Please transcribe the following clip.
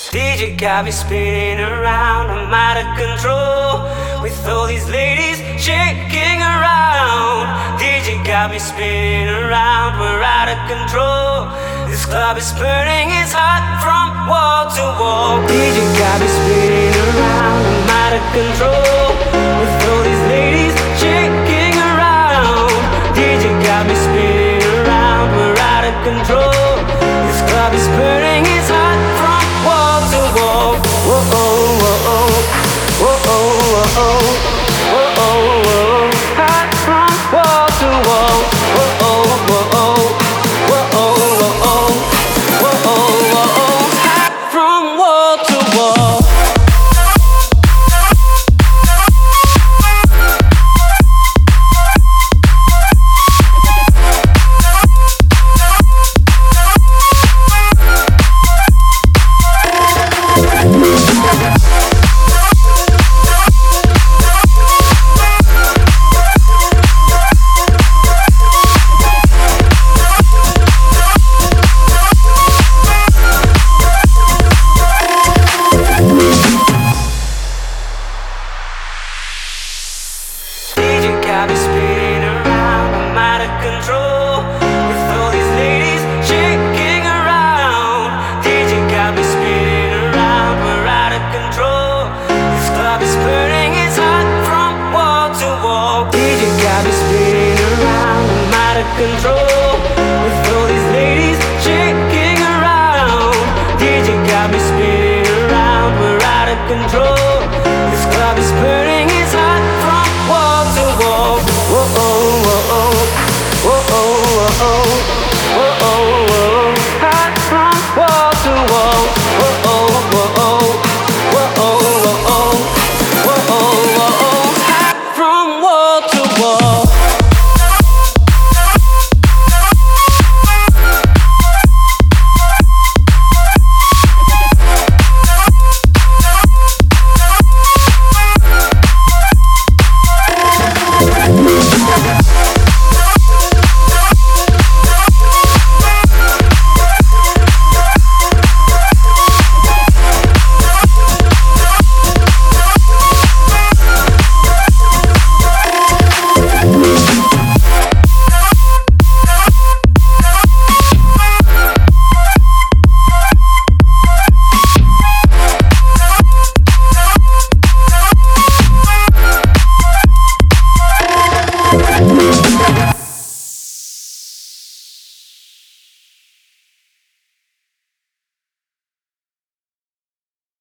DJ got me spinning around, I'm out of control with all these ladies shaking around. DJ got me spinning around, we're out of control. This club is burning, it's hot from wall to wall. DJ got me spinning around, I'm out of control with all these ladies shaking around. DJ got me spinning around, we're out of control. This club is burning, it's hot from wall to wall. Whoa, oh, whoa, oh, whoa, oh, whoa, oh, whoa, oh, whoa, hot from wall to wall. Whoa, oh, whoa, oh, whoa, oh, whoa, oh, whoa, oh, whoa, oh, hot from wall to wall. Got me spinning around, I'm out of control with all these ladies shaking around. DJ got me spinning around, we're out of control. This club is burning, it's hot from wall to wall. DJ got me spinning around, I'm out of control with all these ladies shaking around. DJ got me spinning around, we're out of control. This club is burning, it's hot from wall to wall. Whoa, oh, whoa, oh, whoa, oh.